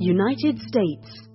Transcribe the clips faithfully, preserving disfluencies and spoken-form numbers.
United States.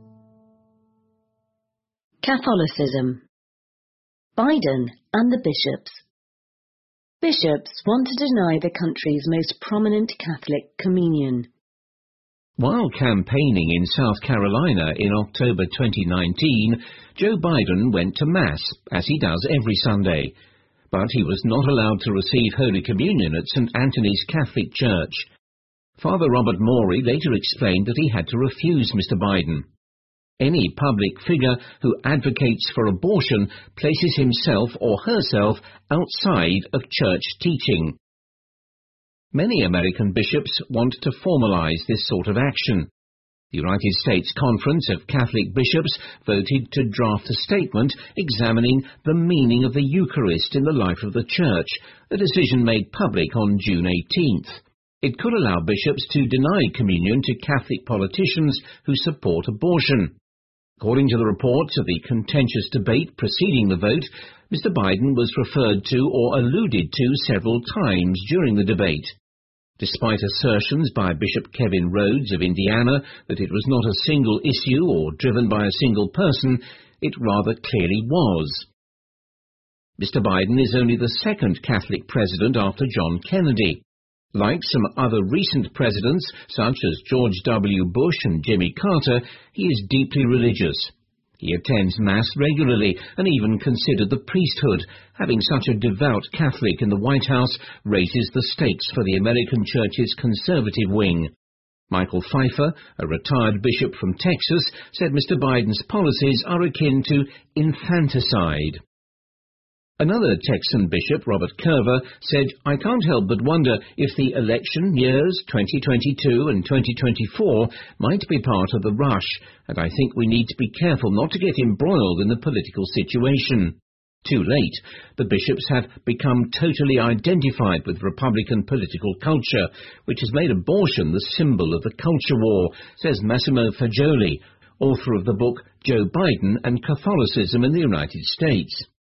Catholicism. Biden and the bishops. Bishops want to deny the country's most prominent Catholic communion. While campaigning in South Carolina in October twenty nineteen, Joe Biden went to Mass, as he does every Sunday. But he was not allowed to receive Holy Communion at Saint Anthony's Catholic Church. Father Robert Morey later explained that he had to refuse Mister Biden. Any public figure who advocates for abortion places himself or herself outside of church teaching. Many American bishops want to formalize this sort of action. The United States Conference of Catholic Bishops voted to draft a statement examining the meaning of the Eucharist in the life of the Church, a decision made public on June eighteenth. It could allow bishops to deny communion to Catholic politicians who support abortion. According to the reports of the contentious debate preceding the vote, Mister Biden was referred to or alluded to several times during the debate. Despite assertions by Bishop Kevin Rhodes of Indiana that it was not a single issue or driven by a single person, it rather clearly was. Mister Biden is only the second Catholic president after John Kennedy. Like some other recent presidents, such as George W. Bush and Jimmy Carter, he is deeply religious. He attends Mass regularly and even considered the priesthood. Having such a devout Catholic in the White House raises the stakes for the American Church's conservative wing. Michael Pfeiffer, a retired bishop from Texas, said Mister Biden's policies are akin to infanticide. Another Texan bishop, Robert Curver, said, "I can't help but wonder if the election years twenty twenty-two and twenty twenty-four might be part of the rush, and I think we need to be careful not to get embroiled in the political situation." Too late, the bishops have become totally identified with Republican political culture, which has made abortion the symbol of the culture war, says Massimo Fagioli, author of the book Joe Biden and Catholicism in the United States.